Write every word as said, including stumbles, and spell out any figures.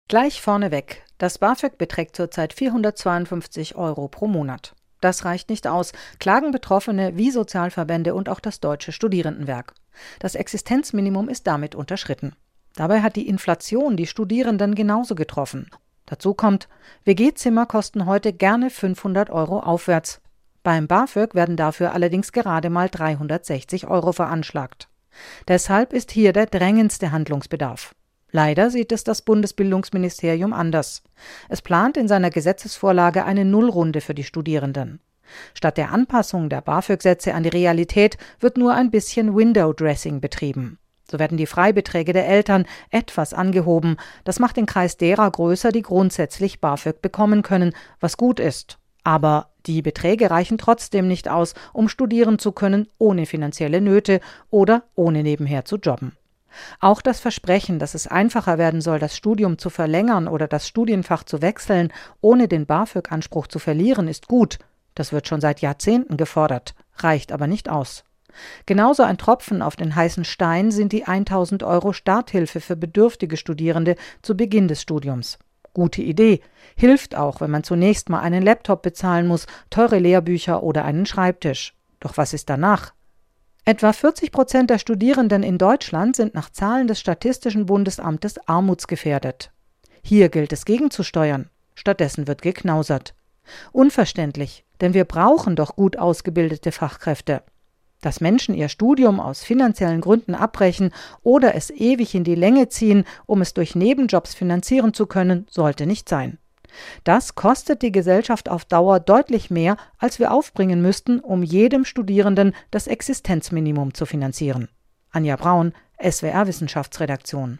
Gleich vorneweg, das BAföG beträgt zurzeit vierhundertzweiundfünfzig Euro pro Monat. Das reicht nicht aus, klagen Betroffene wie Sozialverbände und auch das Deutsche Studierendenwerk. Das Existenzminimum ist damit unterschritten. Dabei hat die Inflation die Studierenden genauso getroffen. Dazu kommt, W G-Zimmer kosten heute gerne fünfhundert Euro aufwärts. Beim BAföG werden dafür allerdings gerade mal dreihundertsechzig Euro veranschlagt. Deshalb ist hier der drängendste Handlungsbedarf. Leider sieht es das Bundesbildungsministerium anders. Es plant in seiner Gesetzesvorlage eine Nullrunde für die Studierenden. Statt der Anpassung der BAföG-Sätze an die Realität wird nur ein bisschen Window-Dressing betrieben. So werden die Freibeträge der Eltern etwas angehoben. Das macht den Kreis derer größer, die grundsätzlich BAföG bekommen können, was gut ist. Aber die Beträge reichen trotzdem nicht aus, um studieren zu können, ohne finanzielle Nöte oder ohne nebenher zu jobben. Auch das Versprechen, dass es einfacher werden soll, das Studium zu verlängern oder das Studienfach zu wechseln, ohne den BAföG-Anspruch zu verlieren, ist gut. Das wird schon seit Jahrzehnten gefordert, reicht aber nicht aus. Genauso ein Tropfen auf den heißen Stein sind die tausend Euro Starthilfe für bedürftige Studierende zu Beginn des Studiums. Gute Idee, hilft auch, wenn man zunächst mal einen Laptop bezahlen muss, teure Lehrbücher oder einen Schreibtisch. Doch was ist danach? Etwa vierzig Prozent der Studierenden in Deutschland sind nach Zahlen des Statistischen Bundesamtes armutsgefährdet. Hier gilt es gegenzusteuern. Stattdessen wird geknausert. Unverständlich, denn wir brauchen doch gut ausgebildete Fachkräfte. Dass Menschen ihr Studium aus finanziellen Gründen abbrechen oder es ewig in die Länge ziehen, um es durch Nebenjobs finanzieren zu können, sollte nicht sein. Das kostet die Gesellschaft auf Dauer deutlich mehr, als wir aufbringen müssten, um jedem Studierenden das Existenzminimum zu finanzieren. Anja Braun, S W R Wissenschaftsredaktion.